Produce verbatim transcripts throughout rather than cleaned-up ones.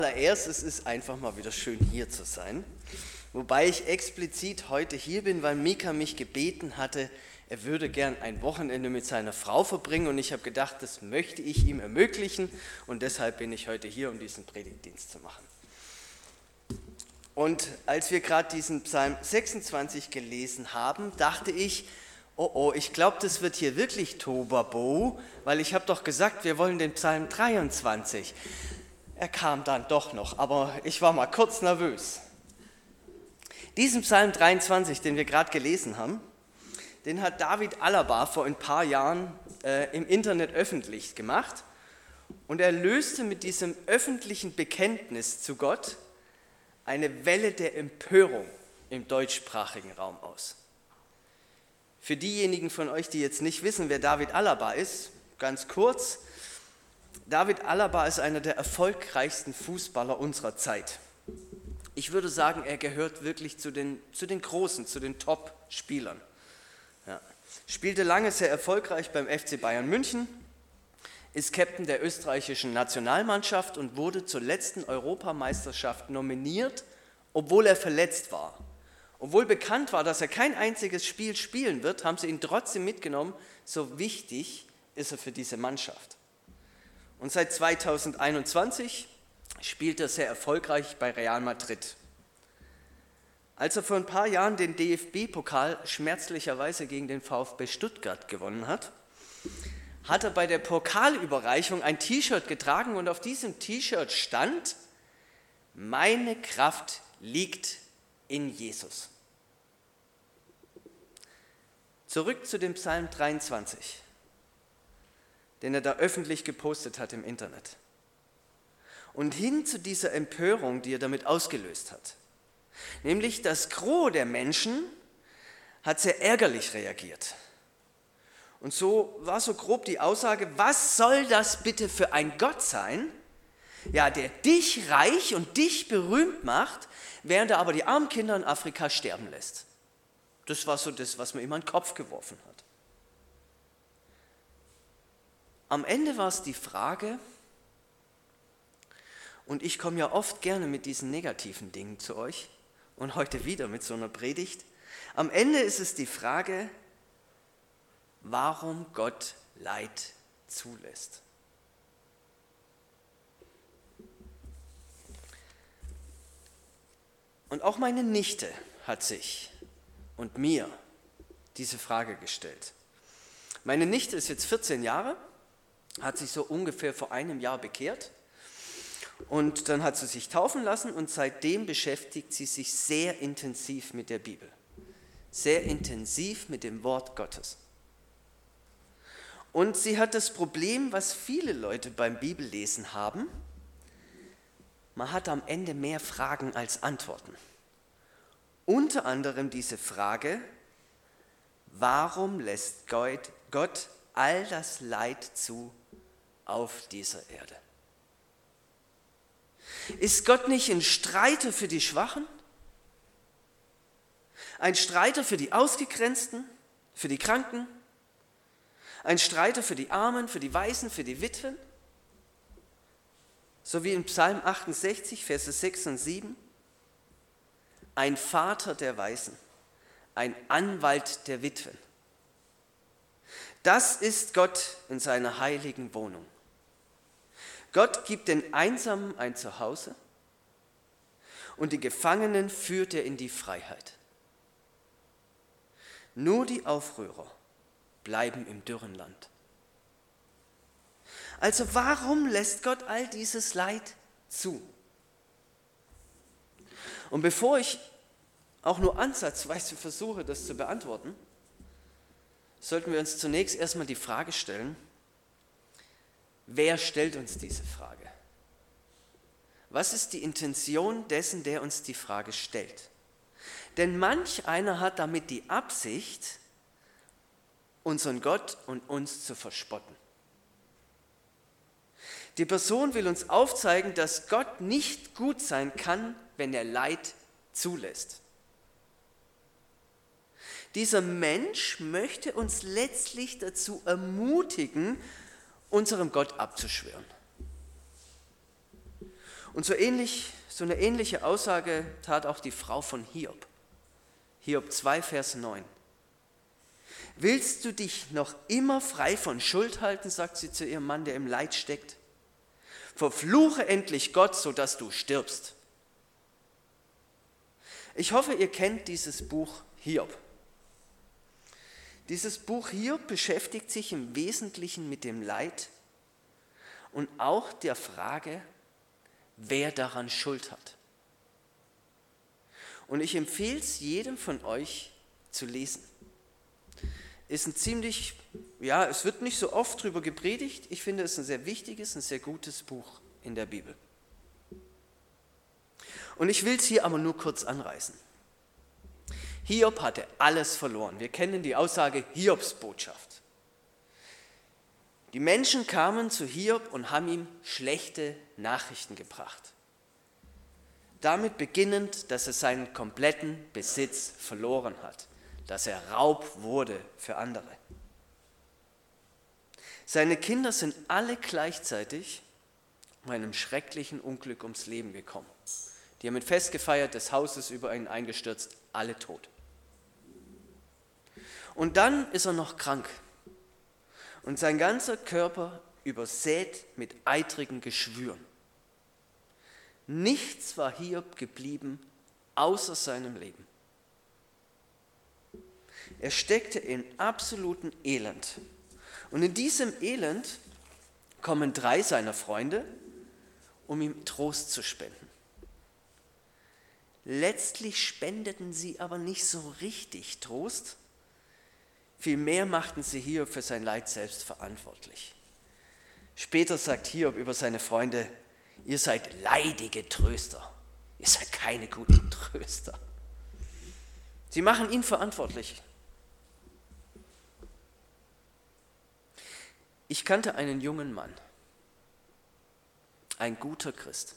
Allererstes ist einfach mal wieder schön hier zu sein, wobei ich explizit heute hier bin, weil Mika mich gebeten hatte, er würde gern ein Wochenende mit seiner Frau verbringen und ich habe gedacht, das möchte ich ihm ermöglichen und deshalb bin ich heute hier, um diesen Predigtdienst zu machen. Und als wir gerade diesen Psalm sechsundzwanzig gelesen haben, dachte ich, oh oh, ich glaube, das wird hier wirklich Tobabo, weil ich habe doch gesagt, wir wollen den Psalm dreiundzwanzig. Er kam dann doch noch, aber ich war mal kurz nervös. Diesen Psalm dreiundzwanzig, den wir gerade gelesen haben, den hat David Alaba vor ein paar Jahren äh, im Internet öffentlich gemacht und er löste mit diesem öffentlichen Bekenntnis zu Gott eine Welle der Empörung im deutschsprachigen Raum aus. Für diejenigen von euch, die jetzt nicht wissen, wer David Alaba ist, ganz kurz: David Alaba ist einer der erfolgreichsten Fußballer unserer Zeit. Ich würde sagen, er gehört wirklich zu den, zu den Großen, zu den Top-Spielern. Ja. Spielte lange sehr erfolgreich beim F C Bayern München, ist Captain der österreichischen Nationalmannschaft und wurde zur letzten Europameisterschaft nominiert, obwohl er verletzt war. Obwohl bekannt war, dass er kein einziges Spiel spielen wird, haben sie ihn trotzdem mitgenommen, so wichtig ist er für diese Mannschaft. Und seit zweitausendeinundzwanzig spielt er sehr erfolgreich bei Real Madrid. Als er vor ein paar Jahren den D F B-Pokal schmerzlicherweise gegen den VfB Stuttgart gewonnen hat, hat er bei der Pokalüberreichung ein T-Shirt getragen und auf diesem T-Shirt stand: Meine Kraft liegt in Jesus. Zurück zu dem Psalm dreiundzwanzig, den er da öffentlich gepostet hat im Internet. Und hin zu dieser Empörung, die er damit ausgelöst hat. Nämlich das Gros der Menschen hat sehr ärgerlich reagiert. Und so war so grob die Aussage: Was soll das bitte für ein Gott sein, ja, der dich reich und dich berühmt macht, während er aber die armen Kinder in Afrika sterben lässt? Das war so das, was man ihm an den Kopf geworfen hat. Am Ende war es die Frage, und ich komme ja oft gerne mit diesen negativen Dingen zu euch und heute wieder mit so einer Predigt, am Ende ist es die Frage, warum Gott Leid zulässt. Und auch meine Nichte hat sich und mir diese Frage gestellt. Meine Nichte ist jetzt vierzehn Jahre, hat sich so ungefähr vor einem Jahr bekehrt und dann hat sie sich taufen lassen und seitdem beschäftigt sie sich sehr intensiv mit der Bibel, sehr intensiv mit dem Wort Gottes. Und sie hat das Problem, was viele Leute beim Bibellesen haben: Man hat am Ende mehr Fragen als Antworten. Unter anderem diese Frage: Warum lässt Gott, Gott all das Leid zu auf dieser Erde? Ist Gott nicht ein Streiter für die Schwachen? Ein Streiter für die Ausgegrenzten, für die Kranken? Ein Streiter für die Armen, für die Waisen, für die Witwen? So wie in Psalm achtundsechzig, Verse sechs und sieben. Ein Vater der Waisen, ein Anwalt der Witwen. Das ist Gott in seiner heiligen Wohnung. Gott gibt den Einsamen ein Zuhause und die Gefangenen führt er in die Freiheit. Nur die Aufrührer bleiben im dürren Land. Also warum lässt Gott all dieses Leid zu? Und bevor ich auch nur ansatzweise versuche, das zu beantworten, sollten wir uns zunächst erstmal die Frage stellen: Wer stellt uns diese Frage? Was ist die Intention dessen, der uns die Frage stellt? Denn manch einer hat damit die Absicht, unseren Gott und uns zu verspotten. Die Person will uns aufzeigen, dass Gott nicht gut sein kann, wenn er Leid zulässt. Dieser Mensch möchte uns letztlich dazu ermutigen, unserem Gott abzuschwören. Und so ähnlich, so eine ähnliche Aussage tat auch die Frau von Hiob. Hiob zwei, Vers neun. Willst du dich noch immer frei von Schuld halten, sagt sie zu ihrem Mann, der im Leid steckt? Verfluche endlich Gott, sodass du stirbst. Ich hoffe, ihr kennt dieses Buch Hiob. Dieses Buch Hiob beschäftigt sich im Wesentlichen mit dem Leid und auch der Frage, wer daran Schuld hat. Und ich empfehle es jedem von euch zu lesen. Ist ein ziemlich, ja, es wird nicht so oft drüber gepredigt. Ich finde es ein sehr wichtiges, ein sehr gutes Buch in der Bibel. Und ich will es hier aber nur kurz anreißen. Hiob hatte alles verloren. Wir kennen die Aussage Hiobs Botschaft. Die Menschen kamen zu Hiob und haben ihm schlechte Nachrichten gebracht. Damit beginnend, dass er seinen kompletten Besitz verloren hat, dass er Raub wurde für andere. Seine Kinder sind alle gleichzeitig bei einem schrecklichen Unglück ums Leben gekommen. Die haben ein Fest gefeiert, das Haus ist über ihn eingestürzt, alle tot. Und dann ist er noch krank und sein ganzer Körper übersät mit eitrigen Geschwüren. Nichts war Hiob geblieben, außer seinem Leben. Er steckte in absolutem Elend. Und in diesem Elend kommen drei seiner Freunde, um ihm Trost zu spenden. Letztlich spendeten sie aber nicht so richtig Trost. Vielmehr machten sie Hiob für sein Leid selbst verantwortlich. Später sagt Hiob über seine Freunde, ihr seid leidige Tröster, ihr seid keine guten Tröster. Sie machen ihn verantwortlich. Ich kannte einen jungen Mann, ein guter Christ.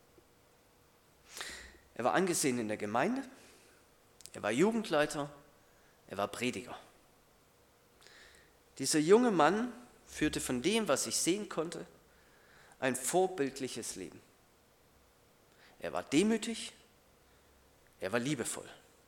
Er war angesehen in der Gemeinde, er war Jugendleiter, er war Prediger. Dieser junge Mann führte von dem, was ich sehen konnte, ein vorbildliches Leben. Er war demütig, er war liebevoll.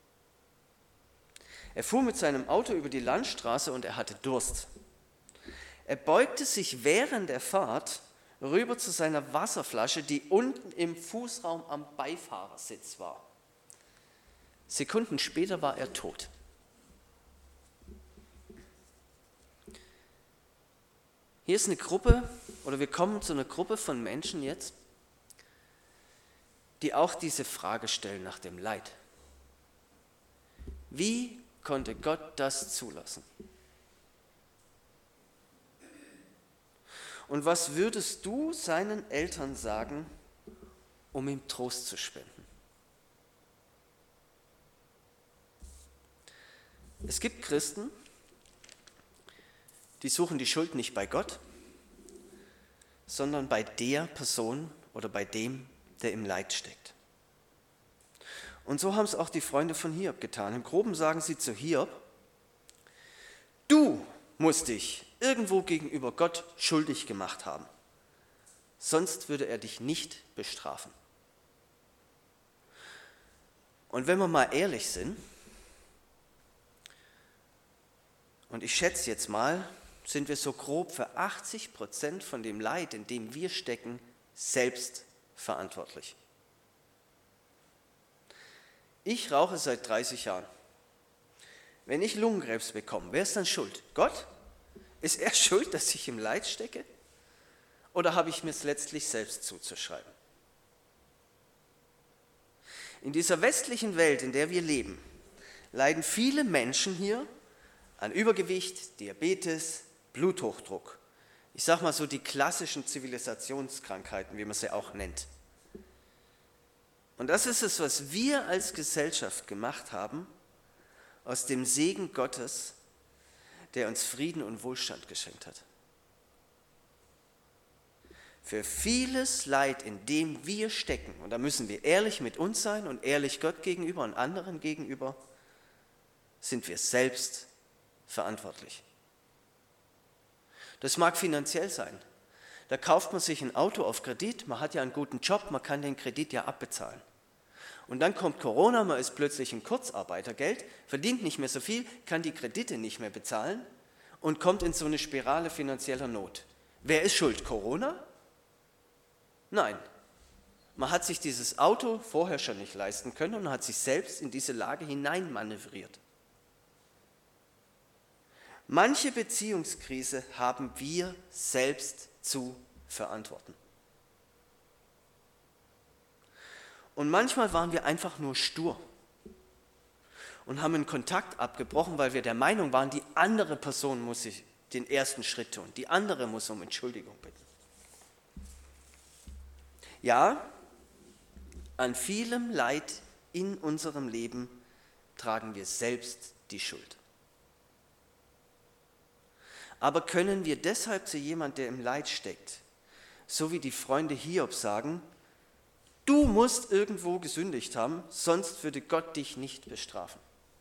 Er fuhr mit seinem Auto über die Landstraße und er hatte Durst. Er beugte sich während der Fahrt rüber zu seiner Wasserflasche, die unten im Fußraum am Beifahrersitz war. Sekunden später war er tot. Hier ist eine Gruppe, oder wir kommen zu einer Gruppe von Menschen jetzt, die auch diese Frage stellen nach dem Leid. Wie konnte Gott das zulassen? Und was würdest du seinen Eltern sagen, um ihm Trost zu spenden? Es gibt Christen, die suchen die Schuld nicht bei Gott, sondern bei der Person oder bei dem, der im Leid steckt. Und so haben es auch die Freunde von Hiob getan. Im Groben sagen sie zu Hiob, du musst dich irgendwo gegenüber Gott schuldig gemacht haben, sonst würde er dich nicht bestrafen. Und wenn wir mal ehrlich sind, und ich schätze jetzt mal, sind wir so grob für achtzig Prozent von dem Leid, in dem wir stecken, selbst verantwortlich. Ich rauche seit dreißig Jahren. Wenn ich Lungenkrebs bekomme, wer ist dann schuld? Gott? Ist er schuld, dass ich im Leid stecke? Oder habe ich mir es letztlich selbst zuzuschreiben? In dieser westlichen Welt, in der wir leben, leiden viele Menschen hier an Übergewicht, Diabetes, Bluthochdruck. Ich sage mal so die klassischen Zivilisationskrankheiten, wie man sie auch nennt. Und das ist es, was wir als Gesellschaft gemacht haben, aus dem Segen Gottes, der uns Frieden und Wohlstand geschenkt hat. Für vieles Leid, in dem wir stecken, und da müssen wir ehrlich mit uns sein und ehrlich Gott gegenüber und anderen gegenüber, sind wir selbst verantwortlich. Das mag finanziell sein, Da kauft man sich ein Auto auf Kredit, man hat ja einen guten Job, man kann den Kredit ja abbezahlen. Und dann kommt Corona, man ist plötzlich in Kurzarbeitergeld, verdient nicht mehr so viel, kann die Kredite nicht mehr bezahlen und kommt in so eine Spirale finanzieller Not. Wer ist schuld? Corona? Nein. Man hat sich dieses Auto vorher schon nicht leisten können und hat sich selbst in diese Lage hineinmanövriert. Manche Beziehungskrise haben wir selbst zu verantworten. Und manchmal waren wir einfach nur stur und haben einen Kontakt abgebrochen, weil wir der Meinung waren, die andere Person muss sich den ersten Schritt tun, die andere muss um Entschuldigung bitten. Ja, an vielem Leid in unserem Leben tragen wir selbst die Schuld. Aber können wir deshalb zu jemandem, der im Leid steckt, so wie die Freunde Hiobs sagen, du musst irgendwo gesündigt haben, sonst würde Gott dich nicht bestrafen?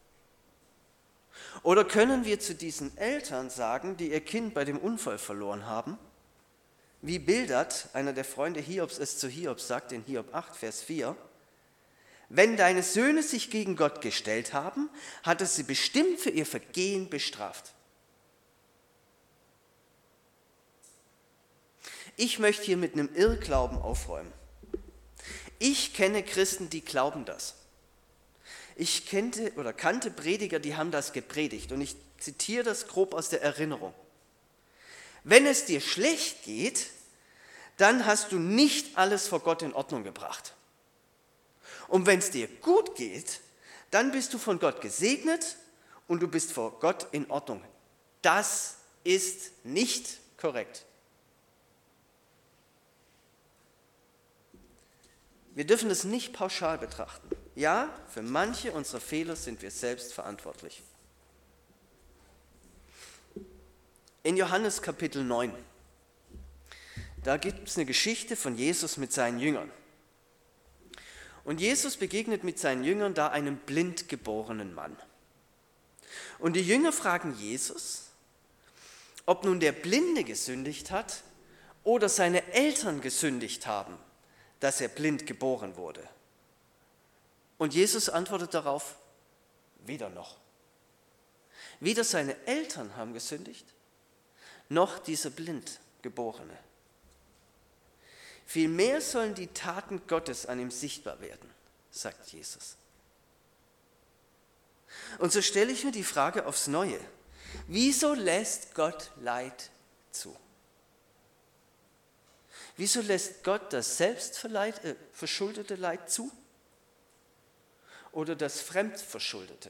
Oder können wir zu diesen Eltern sagen, die ihr Kind bei dem Unfall verloren haben, wie Bildad, einer der Freunde Hiobs, es zu Hiob sagt, in Hiob acht, Vers vier, wenn deine Söhne sich gegen Gott gestellt haben, hat er sie bestimmt für ihr Vergehen bestraft. Ich möchte hier mit einem Irrglauben aufräumen. Ich kenne Christen, die glauben das. Ich kannte oder kannte Prediger, die haben das gepredigt und ich zitiere das grob aus der Erinnerung. Wenn es dir schlecht geht, dann hast du nicht alles vor Gott in Ordnung gebracht. Und wenn es dir gut geht, dann bist du von Gott gesegnet und du bist vor Gott in Ordnung. Das ist nicht korrekt. Wir dürfen es nicht pauschal betrachten. Ja, für manche unserer Fehler sind wir selbst verantwortlich. In Johannes Kapitel neun, da gibt es eine Geschichte von Jesus mit seinen Jüngern. Und Jesus begegnet mit seinen Jüngern da einem blind geborenen Mann. Und die Jünger fragen Jesus, ob nun der Blinde gesündigt hat oder seine Eltern gesündigt haben, dass er blind geboren wurde. Und Jesus antwortet darauf, weder noch. Weder seine Eltern haben gesündigt, noch dieser Blindgeborene. Vielmehr sollen die Taten Gottes an ihm sichtbar werden, sagt Jesus. Und so stelle ich mir die Frage aufs Neue, wieso lässt Gott Leid zu? Wieso lässt Gott das selbstverschuldete Leid zu oder das fremdverschuldete?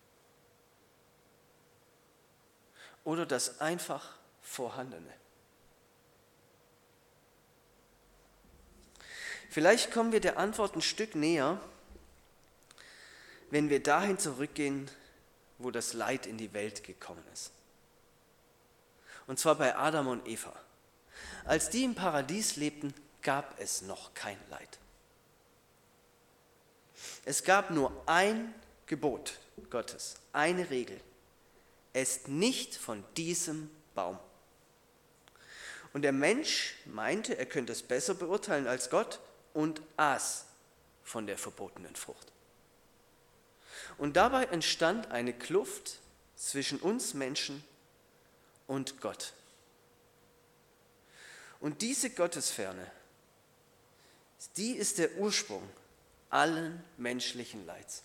Oder das einfach vorhandene? Vielleicht kommen wir der Antwort ein Stück näher, wenn wir dahin zurückgehen, wo das Leid in die Welt gekommen ist. Und zwar bei Adam und Eva. Als die im Paradies lebten, gab es noch kein Leid. Es gab nur ein Gebot Gottes, eine Regel. Esst nicht von diesem Baum. Und der Mensch meinte, er könnte es besser beurteilen als Gott und aß von der verbotenen Frucht. Und dabei entstand eine Kluft zwischen uns Menschen und Gott. Und diese Gottesferne, die ist der Ursprung allen menschlichen Leids.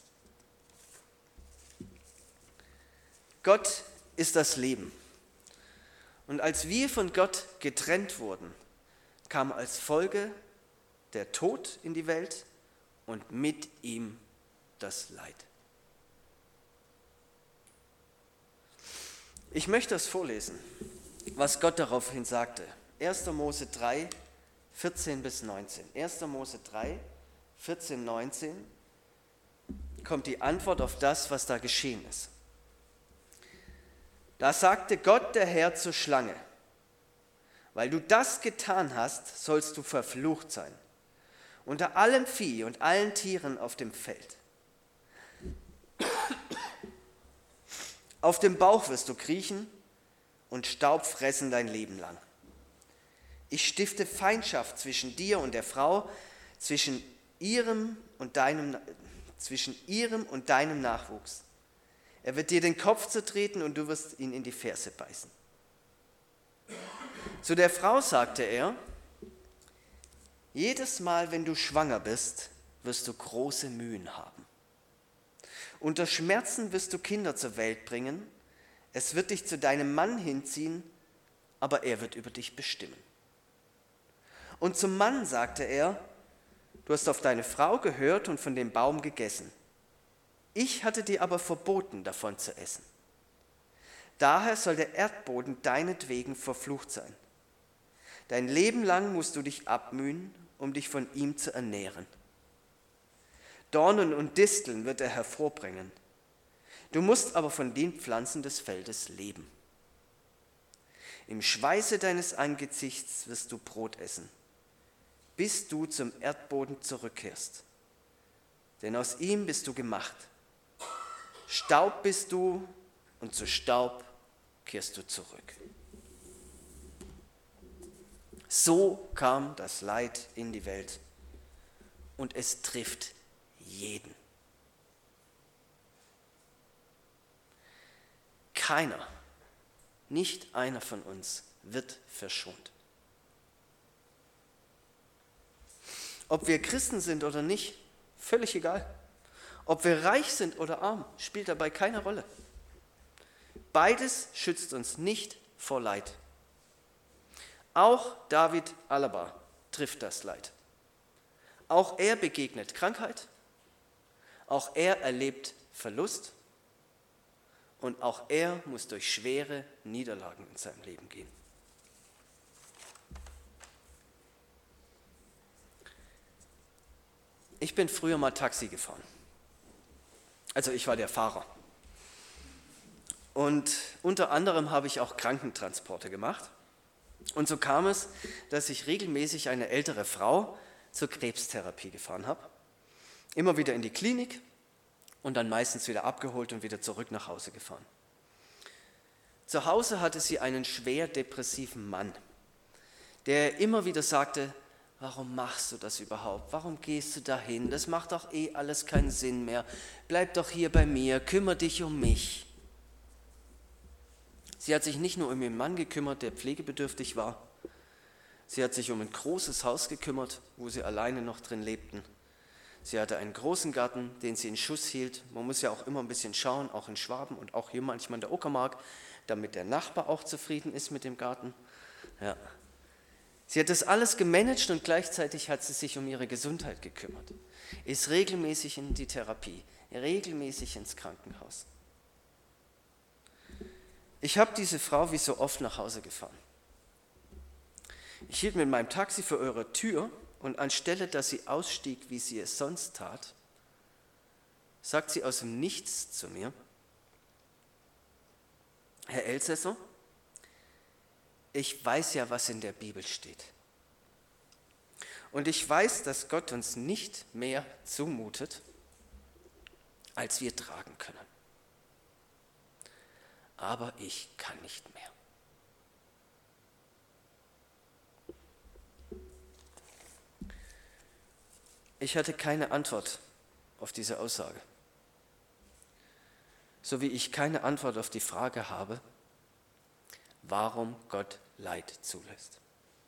Gott ist das Leben. Und als wir von Gott getrennt wurden, kam als Folge der Tod in die Welt und mit ihm das Leid. Ich möchte das vorlesen, was Gott daraufhin sagte. erster Mose drei, vierzehn bis neunzehn. erster Mose drei, vierzehn, neunzehn kommt die Antwort auf das, was da geschehen ist. Da sagte Gott, der Herr, zur Schlange: Weil du das getan hast, sollst du verflucht sein, unter allem Vieh und allen Tieren auf dem Feld. Auf dem Bauch wirst du kriechen und Staub fressen dein Leben lang. Ich stifte Feindschaft zwischen dir und der Frau, zwischen ihrem und deinem, zwischen ihrem und deinem Nachwuchs. Er wird dir den Kopf zertreten und du wirst ihn in die Ferse beißen. Zu der Frau sagte er: Jedes Mal, wenn du schwanger bist, wirst du große Mühen haben. Unter Schmerzen wirst du Kinder zur Welt bringen. Es wird dich zu deinem Mann hinziehen, aber er wird über dich bestimmen. Und zum Mann sagte er: Du hast auf deine Frau gehört und von dem Baum gegessen. Ich hatte dir aber verboten, davon zu essen. Daher soll der Erdboden deinetwegen verflucht sein. Dein Leben lang musst du dich abmühen, um dich von ihm zu ernähren. Dornen und Disteln wird er hervorbringen. Du musst aber von den Pflanzen des Feldes leben. Im Schweiße deines Angesichts wirst du Brot essen, bis du zum Erdboden zurückkehrst. Denn aus ihm bist du gemacht. Staub bist du und zu Staub kehrst du zurück. So kam das Leid in die Welt und es trifft jeden. Keiner, nicht einer von uns wird verschont. Ob wir Christen sind oder nicht, völlig egal. Ob wir reich sind oder arm, spielt dabei keine Rolle. Beides schützt uns nicht vor Leid. Auch David Alaba trifft das Leid. Auch er begegnet Krankheit, auch er erlebt Verlust und auch er muss durch schwere Niederlagen in seinem Leben gehen. Ich bin früher mal Taxi gefahren. Also ich war der Fahrer. Und unter anderem habe ich auch Krankentransporte gemacht. Und so kam es, dass ich regelmäßig eine ältere Frau zur Krebstherapie gefahren habe. Immer wieder in die Klinik und dann meistens wieder abgeholt und wieder zurück nach Hause gefahren. Zu Hause hatte sie einen schwer depressiven Mann, der immer wieder sagte: Warum machst du das überhaupt? Warum gehst du dahin? Das macht doch eh alles keinen Sinn mehr. Bleib doch hier bei mir, kümmere dich um mich. Sie hat sich nicht nur um ihren Mann gekümmert, der pflegebedürftig war. Sie hat sich um ein großes Haus gekümmert, wo sie alleine noch drin lebten. Sie hatte einen großen Garten, den sie in Schuss hielt. Man muss ja auch immer ein bisschen schauen, auch in Schwaben und auch hier manchmal in der Uckermark, damit der Nachbar auch zufrieden ist mit dem Garten. Ja. Sie hat das alles gemanagt und gleichzeitig hat sie sich um ihre Gesundheit gekümmert. Ist regelmäßig in die Therapie, regelmäßig ins Krankenhaus. Ich habe diese Frau wie so oft nach Hause gefahren. Ich hielt mit meinem Taxi vor ihrer Tür und anstelle, dass sie ausstieg, wie sie es sonst tat, sagt sie aus dem Nichts zu mir: Herr Elsässer, ich weiß ja, was in der Bibel steht. Und ich weiß, dass Gott uns nicht mehr zumutet, als wir tragen können. Aber ich kann nicht mehr. Ich hatte keine Antwort auf diese Aussage. So wie ich keine Antwort auf die Frage habe, warum Gott Leid zulässt.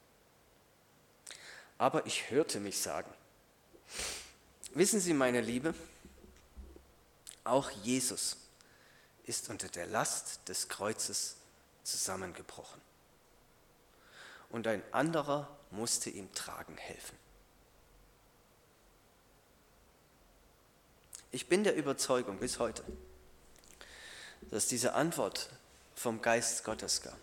Aber ich hörte mich sagen: Wissen Sie, meine Liebe, auch Jesus ist unter der Last des Kreuzes zusammengebrochen. Und ein anderer musste ihm tragen helfen. Ich bin der Überzeugung bis heute, dass diese Antwort vom Geist Gottes kam.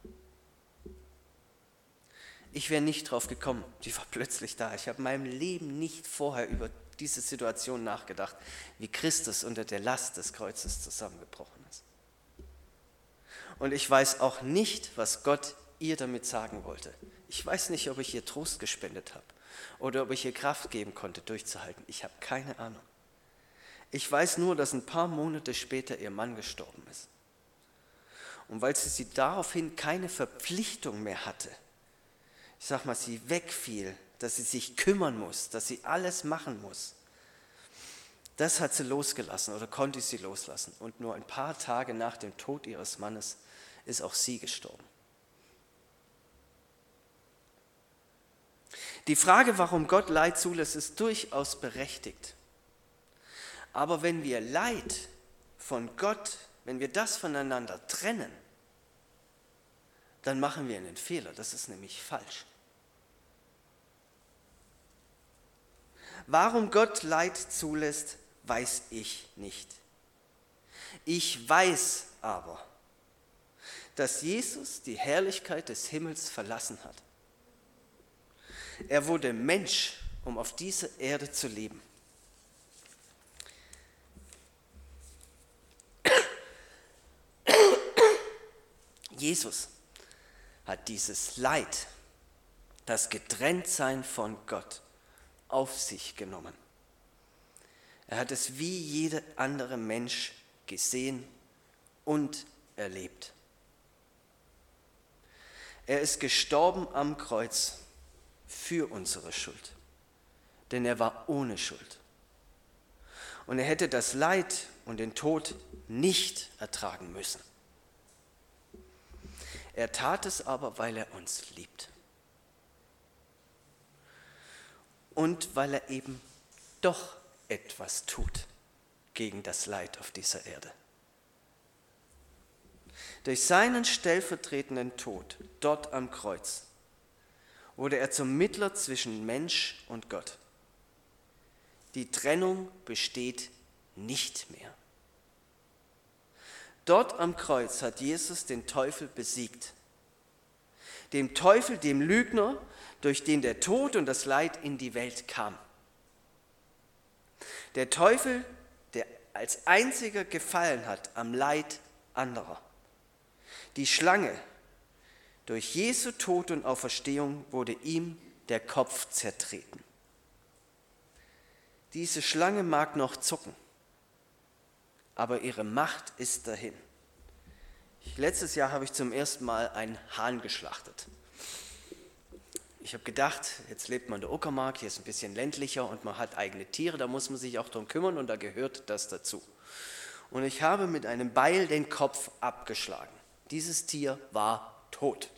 Ich wäre nicht drauf gekommen, die war plötzlich da. Ich habe in meinem Leben nicht vorher über diese Situation nachgedacht, wie Christus unter der Last des Kreuzes zusammengebrochen ist. Und ich weiß auch nicht, was Gott ihr damit sagen wollte. Ich weiß nicht, ob ich ihr Trost gespendet habe oder ob ich ihr Kraft geben konnte, durchzuhalten. Ich habe keine Ahnung. Ich weiß nur, dass ein paar Monate später ihr Mann gestorben ist. Und weil sie, sie daraufhin keine Verpflichtung mehr hatte, ich sag mal, sie wegfiel, dass sie sich kümmern muss, dass sie alles machen muss. Das hat sie losgelassen oder konnte sie loslassen. Und nur ein paar Tage nach dem Tod ihres Mannes ist auch sie gestorben. Die Frage, warum Gott Leid zulässt, ist durchaus berechtigt. Aber wenn wir Leid von Gott, wenn wir das voneinander trennen, dann machen wir einen Fehler. Das ist nämlich falsch. Warum Gott Leid zulässt, weiß ich nicht. Ich weiß aber, dass Jesus die Herrlichkeit des Himmels verlassen hat. Er wurde Mensch, um auf dieser Erde zu leben. Jesus hat dieses Leid, das Getrenntsein von Gott, auf sich genommen. Er hat es wie jeder andere Mensch gesehen und erlebt. Er ist gestorben am Kreuz für unsere Schuld, denn er war ohne Schuld. Und er hätte das Leid und den Tod nicht ertragen müssen. Er tat es aber, weil er uns liebt. Und weil er eben doch etwas tut gegen das Leid auf dieser Erde. Durch seinen stellvertretenden Tod dort am Kreuz wurde er zum Mittler zwischen Mensch und Gott. Die Trennung besteht nicht mehr. Dort am Kreuz hat Jesus den Teufel besiegt. Dem Teufel, dem Lügner, durch den der Tod und das Leid in die Welt kam. Der Teufel, der als einziger gefallen hat am Leid anderer. Die Schlange, durch Jesu Tod und Auferstehung wurde ihm der Kopf zertreten. Diese Schlange mag noch zucken, aber ihre Macht ist dahin. Letztes Jahr habe ich zum ersten Mal einen Hahn geschlachtet. Ich habe gedacht, jetzt lebt man in der Uckermark, hier ist ein bisschen ländlicher und man hat eigene Tiere, da muss man sich auch darum kümmern und da gehört das dazu. Und ich habe mit einem Beil den Kopf abgeschlagen. Dieses Tier war tot.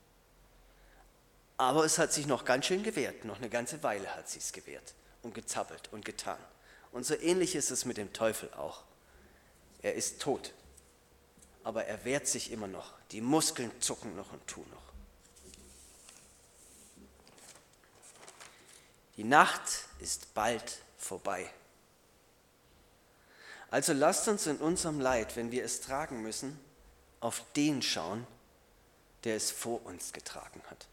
Aber es hat sich noch ganz schön gewehrt, noch eine ganze Weile hat sie es gewehrt und gezappelt und getan. Und so ähnlich ist es mit dem Teufel auch. Er ist tot, aber er wehrt sich immer noch. Die Muskeln zucken noch und tun noch. Die Nacht ist bald vorbei. Also lasst uns in unserem Leid, wenn wir es tragen müssen, auf den schauen, der es vor uns getragen hat.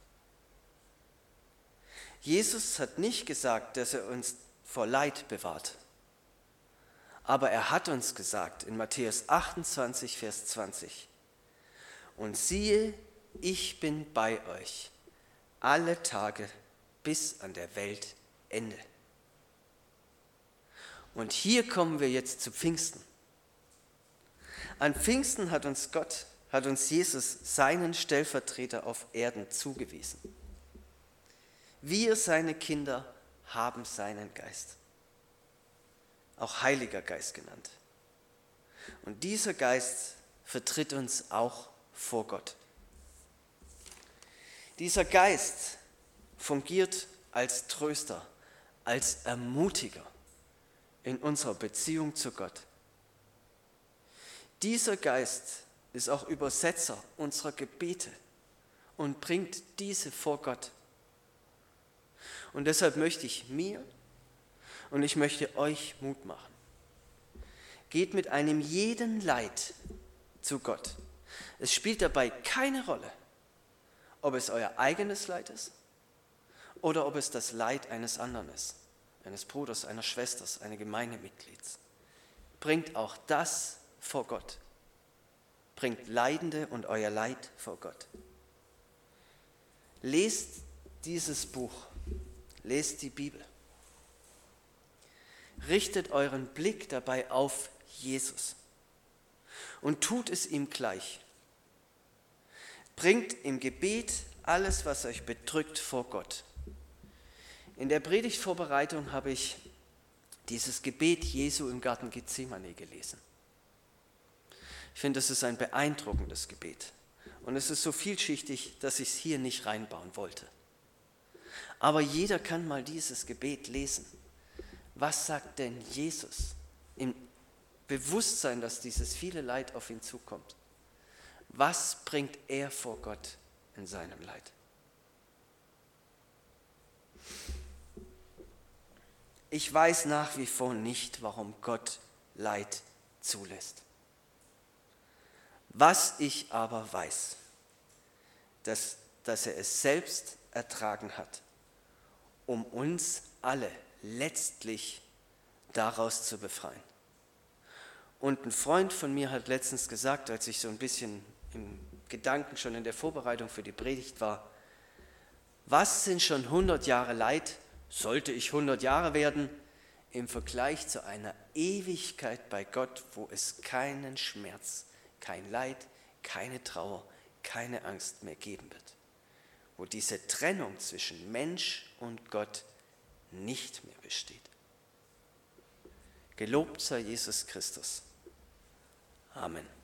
Jesus hat nicht gesagt, dass er uns vor Leid bewahrt. Aber er hat uns gesagt in Matthäus achtundzwanzig, Vers zwanzig, und siehe, ich bin bei euch alle Tage bis an der Weltende. Und hier kommen wir jetzt zu Pfingsten. An Pfingsten hat uns Gott, hat uns Jesus seinen Stellvertreter auf Erden zugewiesen. Wir, seine Kinder, haben seinen Geist, auch Heiliger Geist genannt. Und dieser Geist vertritt uns auch vor Gott. Dieser Geist fungiert als Tröster, als Ermutiger in unserer Beziehung zu Gott. Dieser Geist ist auch Übersetzer unserer Gebete und bringt diese vor Gott. Und deshalb möchte ich mir und ich möchte euch Mut machen. Geht mit einem jeden Leid zu Gott. Es spielt dabei keine Rolle, ob es euer eigenes Leid ist oder ob es das Leid eines anderen ist, eines Bruders, einer Schwester, eines Gemeindemitglieds. Bringt auch das vor Gott. Bringt Leidende und euer Leid vor Gott. Lest dieses Buch. Lest die Bibel. Richtet euren Blick dabei auf Jesus und tut es ihm gleich. Bringt im Gebet alles, was euch bedrückt, vor Gott. In der Predigtvorbereitung habe ich dieses Gebet Jesu im Garten Gethsemane gelesen. Ich finde, das ist ein beeindruckendes Gebet. Und es ist so vielschichtig, dass ich es hier nicht reinbauen wollte. Aber jeder kann mal dieses Gebet lesen. Was sagt denn Jesus im Bewusstsein, dass dieses viele Leid auf ihn zukommt? Was bringt er vor Gott in seinem Leid? Ich weiß nach wie vor nicht, warum Gott Leid zulässt. Was ich aber weiß, dass, dass er es selbst ertragen hat, um uns alle letztlich daraus zu befreien. Und ein Freund von mir hat letztens gesagt, als ich so ein bisschen im Gedanken schon in der Vorbereitung für die Predigt war, was sind schon hundert Jahre Leid, sollte ich hundert Jahre werden, im Vergleich zu einer Ewigkeit bei Gott, wo es keinen Schmerz, kein Leid, keine Trauer, keine Angst mehr geben wird. Wo diese Trennung zwischen Mensch und Gott nicht mehr besteht. Gelobt sei Jesus Christus. Amen.